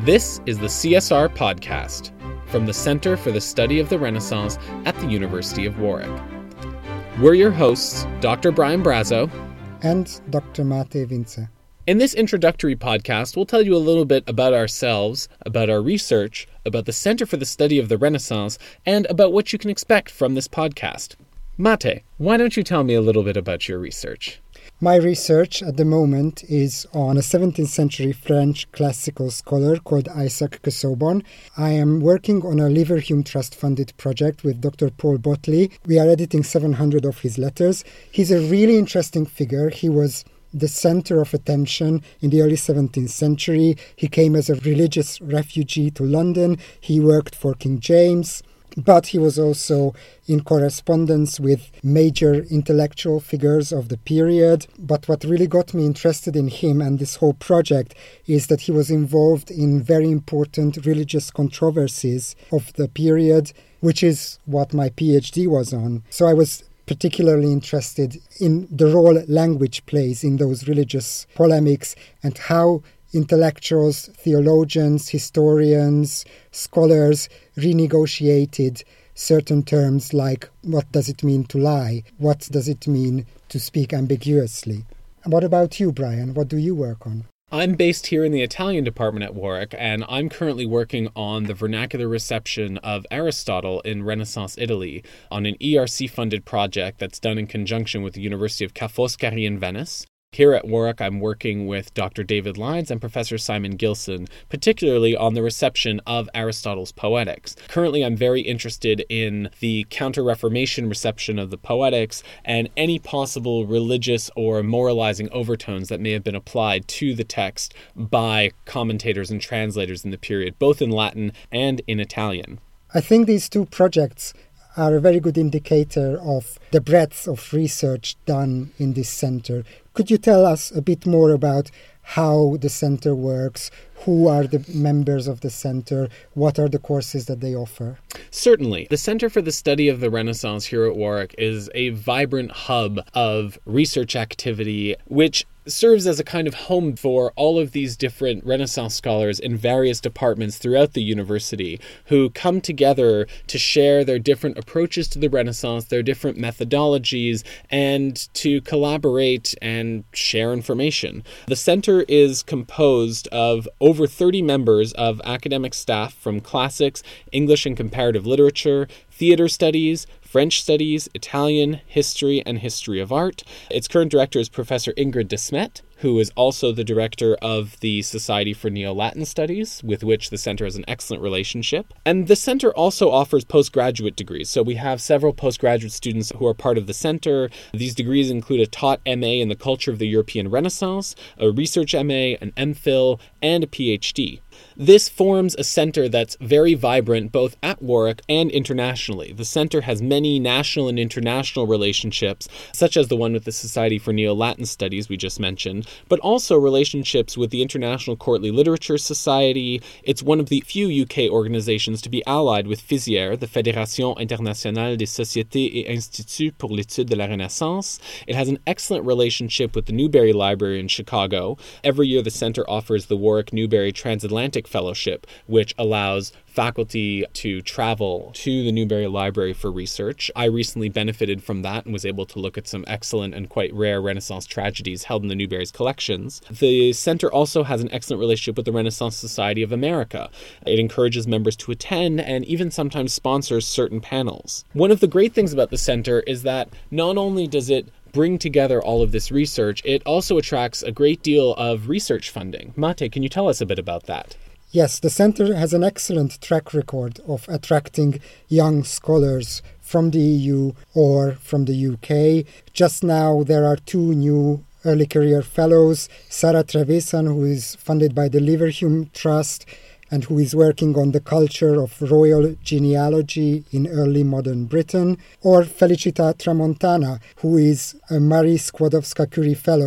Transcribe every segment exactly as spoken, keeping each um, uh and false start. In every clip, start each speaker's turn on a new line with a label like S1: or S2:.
S1: This is the C S R Podcast from the Center for the Study of the Renaissance at the University of Warwick. We're your hosts, Doctor Brian Brazo
S2: and Doctor Mate Vince.
S1: In this introductory podcast, we'll tell you a little bit about ourselves, about our research, about the Center for the Study of the Renaissance, and about what you can expect from this podcast. Mate, why don't you tell me a little bit about your research?
S2: My research at the moment is on a seventeenth century French classical scholar called Isaac Casaubon. I am working on a Leverhulme Trust-funded project with Doctor Paul Botley. We are editing seven hundred of his letters. He's a really interesting figure. He was the center of attention in the early seventeenth century. He came as a religious refugee to London. He worked for King James. But he was also in correspondence with major intellectual figures of the period. But what really got me interested in him and this whole project is that he was involved in very important religious controversies of the period, which is what my PhD was on. So I was particularly interested in the role language plays in those religious polemics and how intellectuals, theologians, historians, scholars renegotiated certain terms like what does it mean to lie? What does it mean to speak ambiguously? And what about you, Brian? What do you work on?
S1: I'm based here in the Italian department at Warwick, and I'm currently working on the vernacular reception of Aristotle in Renaissance Italy on an E R C-funded project that's done in conjunction with the University of Ca' Foscari in Venice. Here at Warwick, I'm working with Doctor David Lyons and Professor Simon Gilson, particularly on the reception of Aristotle's Poetics. Currently, I'm very interested in the Counter-Reformation reception of the Poetics and any possible religious or moralizing overtones that may have been applied to the text by commentators and translators in the period, both in Latin and in Italian.
S2: I think these two projects are a very good indicator of the breadth of research done in this center. Could you tell us a bit more about how the center works? Who are the members of the center? What are the courses that they offer?
S1: Certainly. The Center for the Study of the Renaissance here at Warwick is a vibrant hub of research activity, which serves as a kind of home for all of these different Renaissance scholars in various departments throughout the university who come together to share their different approaches to the Renaissance, their different methodologies, and to collaborate and share information. The center is composed of over thirty members of academic staff from classics, English and comparative literature, theater studies, French studies, Italian, history, and history of art. Its current director is Professor Ingrid de Smet, who is also the director of the Society for Neo-Latin Studies, with which the center has an excellent relationship. And the center also offers postgraduate degrees. So we have several postgraduate students who are part of the center. These degrees include a taught M A in the culture of the European Renaissance, a research M A, an MPhil, and a PhD. This forms a center that's very vibrant both at Warwick and internationally. The center has many national and international relationships, such as the one with the Society for Neo-Latin Studies we just mentioned, but also relationships with the International Courtly Literature Society. It's one of the few U K organizations to be allied with FISIER, the Fédération Internationale des Sociétés et Instituts pour l'Étude de la Renaissance. It has an excellent relationship with the Newberry Library in Chicago. Every year the center offers the Warwick Newberry Transatlantic Fellowship, which allows faculty to travel to the Newberry Library for research. I recently benefited from that and was able to look at some excellent and quite rare Renaissance tragedies held in the Newberry's collections. The center also has an excellent relationship with the Renaissance Society of America. It encourages members to attend and even sometimes sponsors certain panels. One of the great things about the center is that not only does it bring together all of this research, it also attracts a great deal of research funding. Mate, can you tell us a bit about that?
S2: Yes, the center has an excellent track record of attracting young scholars from the E U or from the U K. Just now there are two new early career fellows, Sarah Trevisan, who is funded by the Leverhulme Trust and who is working on the culture of royal genealogy in early modern Britain, or Felicita Tramontana, who is a Marie Skłodowska-Curie Fellow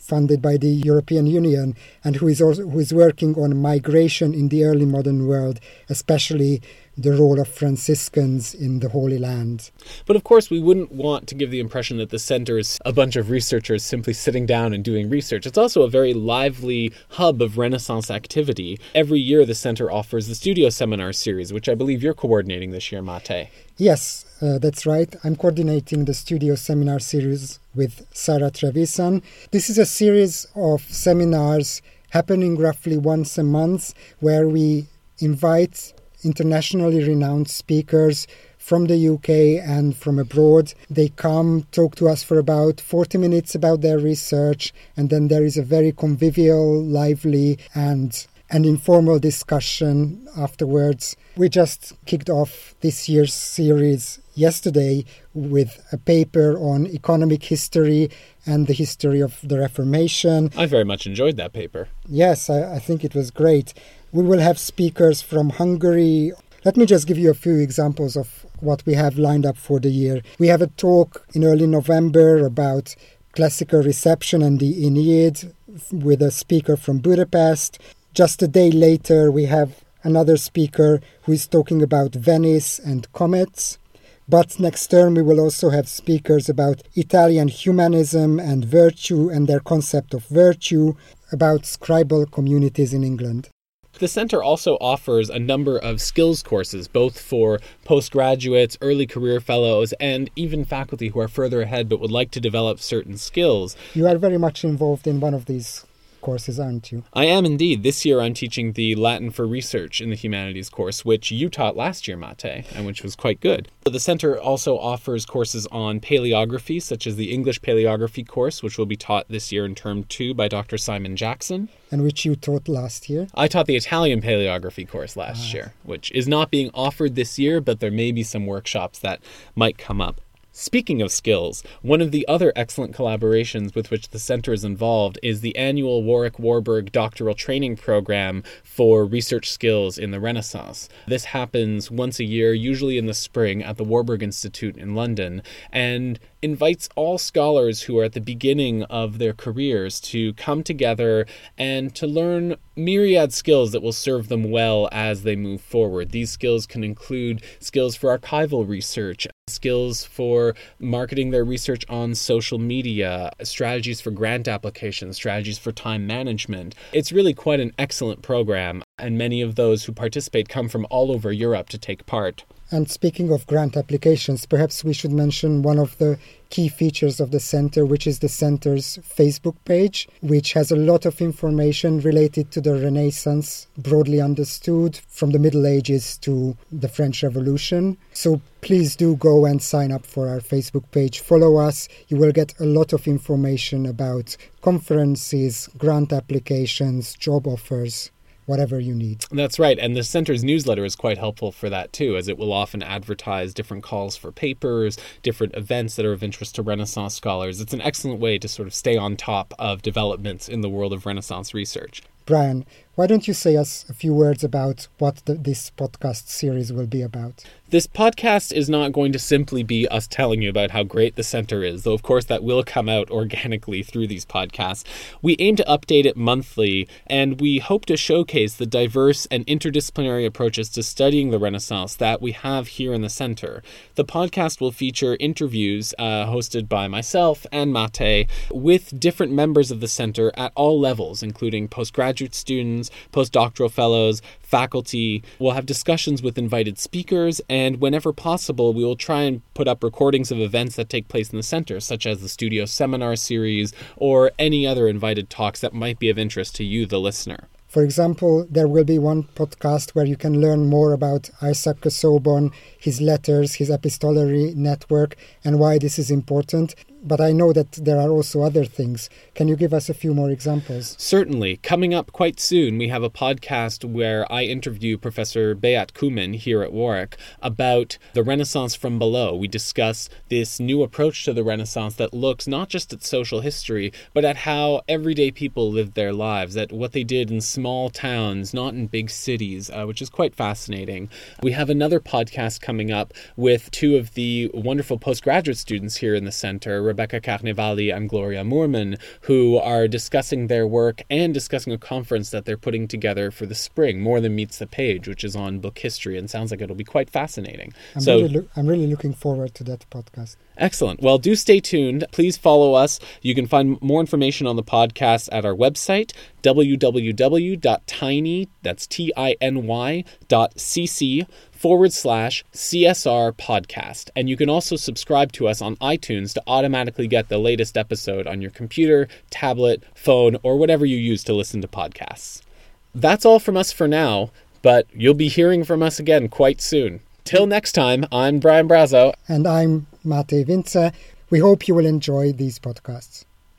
S2: funded by the European Union, and who is also who is working on migration in the early modern world, especially the role of Franciscans in the Holy Land.
S1: But of course, we wouldn't want to give the impression that the center is a bunch of researchers simply sitting down and doing research. It's also a very lively hub of Renaissance activity. Every year, the center offers the Studio Seminar Series, which I believe you're coordinating this year, Mate.
S2: Yes, uh, that's right. I'm coordinating the Studio Seminar Series with Sarah Trevisan. This is a series of seminars happening roughly once a month, where we invite internationally renowned speakers from the U K and from abroad. They come talk to us for about forty minutes about their research, and then there is a very convivial, lively and an informal discussion afterwards. We just kicked off this year's series yesterday with a paper on economic history and the history of the Reformation.
S1: I very much enjoyed that paper.
S2: Yes, I, I think it was great. We will have speakers from Hungary. Let me just give you a few examples of what we have lined up for the year. We have a talk in early November about classical reception and the Aeneid with a speaker from Budapest. Just a day later, we have another speaker who is talking about Venice and comets. But next term, we will also have speakers about Italian humanism and virtue and their concept of virtue, about scribal communities in England.
S1: The center also offers a number of skills courses, both for postgraduates, early career fellows, and even faculty who are further ahead but would like to develop certain skills.
S2: You are very much involved in one of these courses, aren't you?
S1: I am indeed. This year I'm teaching the Latin for Research in the Humanities course, which you taught last year, Mate, and which was quite good. The center also offers courses on paleography, such as the English paleography course, which will be taught this year in term two by Doctor Simon Jackson.
S2: And which you taught last year?
S1: I taught the Italian paleography course last ah. year, which is not being offered this year, but there may be some workshops that might come up. Speaking of skills, one of the other excellent collaborations with which the center is involved is the annual Warwick Warburg Doctoral Training Program for research skills in the Renaissance. This happens once a year, usually in the spring, at the Warburg Institute in London, and invites all scholars who are at the beginning of their careers to come together and to learn myriad skills that will serve them well as they move forward. These skills can include skills for archival research, skills for marketing their research on social media, strategies for grant applications, strategies for time management. It's really quite an excellent program, and many of those who participate come from all over Europe to take part.
S2: And speaking of grant applications, perhaps we should mention one of the key features of the center, which is the center's Facebook page, which has a lot of information related to the Renaissance, broadly understood, from the Middle Ages to the French Revolution. So please do go and sign up for our Facebook page. Follow us. You will get a lot of information about conferences, grant applications, job offers, whatever you need.
S1: That's right, and the center's newsletter is quite helpful for that too, as it will often advertise different calls for papers, different events that are of interest to Renaissance scholars. It's an excellent way to sort of stay on top of developments in the world of Renaissance research.
S2: Brian, why don't you say us a few words about what the, this podcast series will be about?
S1: This podcast is not going to simply be us telling you about how great the center is, though of course that will come out organically through these podcasts. We aim to update it monthly, and we hope to showcase the diverse and interdisciplinary approaches to studying the Renaissance that we have here in the center. The podcast will feature interviews uh, hosted by myself and Mate with different members of the center at all levels, including postgraduate students, postdoctoral fellows, faculty. We'll have discussions with invited speakers, and whenever possible, we will try and put up recordings of events that take place in the center, such as the Studio Seminar Series or any other invited talks that might be of interest to you, the listener.
S2: For example, there will be one podcast where you can learn more about Isaac Casaubon, his letters, his epistolary network, and why this is important. But I know that there are also other things. Can you give us a few more examples?
S1: Certainly. Coming up quite soon, we have a podcast where I interview Professor Beat Kumin here at Warwick about the Renaissance from below. We discuss this new approach to the Renaissance that looks not just at social history, but at how everyday people lived their lives, at what they did in small towns, not in big cities, uh, which is quite fascinating. We have another podcast coming up with two of the wonderful postgraduate students here in the center, Rebecca Carnevali and Gloria Moorman, who are discussing their work and discussing a conference that they're putting together for the spring, More Than Meets the Page, which is on book history and sounds like it'll be quite fascinating.
S2: I'm,
S1: so,
S2: really, lo- I'm really looking forward to that podcast.
S1: Excellent. Well, do stay tuned. Please follow us. You can find more information on the podcast at our website, www.tiny, that's T-I-N-Y, dot cc forward slash CSR podcast. And you can also subscribe to us on iTunes to automatically get the latest episode on your computer, tablet, phone, or whatever you use to listen to podcasts. That's all from us for now, but you'll be hearing from us again quite soon. Till next time, I'm Brian Brazo.
S2: And I'm Mate Vince. We hope you will enjoy these podcasts.